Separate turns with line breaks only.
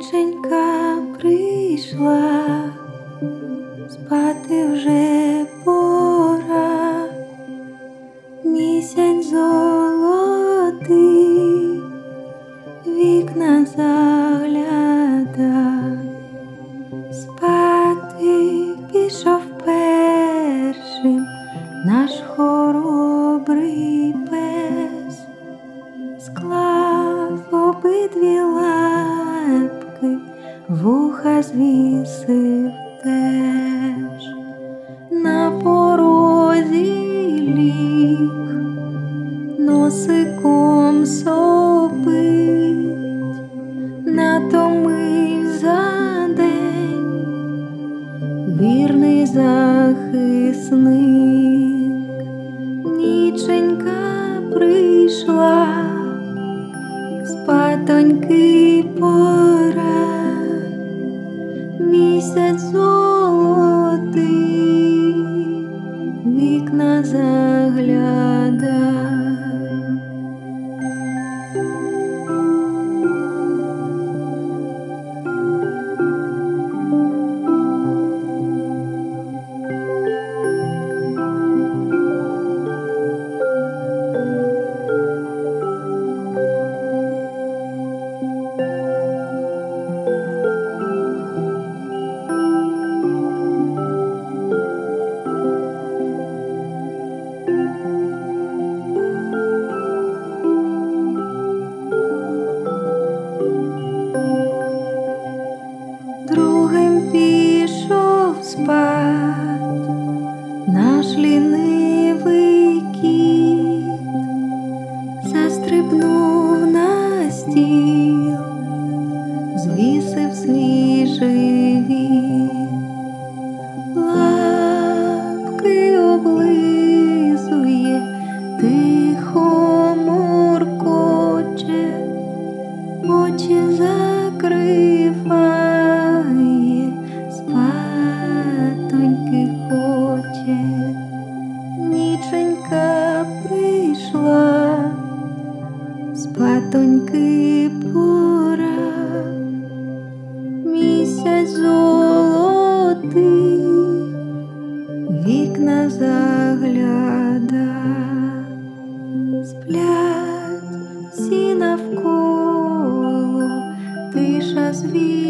Ніченька прийшла, спати вже пора, місяць золотий вікна загляда, спати пішов першим наш хоробрий пес, склав обидві лапки, вуха звісив теж, на порозі ліг, носиком сопить, натомив за день вірний захисник. Ніченька прийшла, спатоньки пора, місяць золотий вікна загляда. Другим пішов спать наш лінивий кіт, застрибнув на стіл, звісив свій живіт, лапки облизує, тихо муркоче, очі закриває, спатоньки хоче. Ніченька прийшла, спатоньки пора, місяць золотий вікна загляда, сплять всі навколо, тиша звір.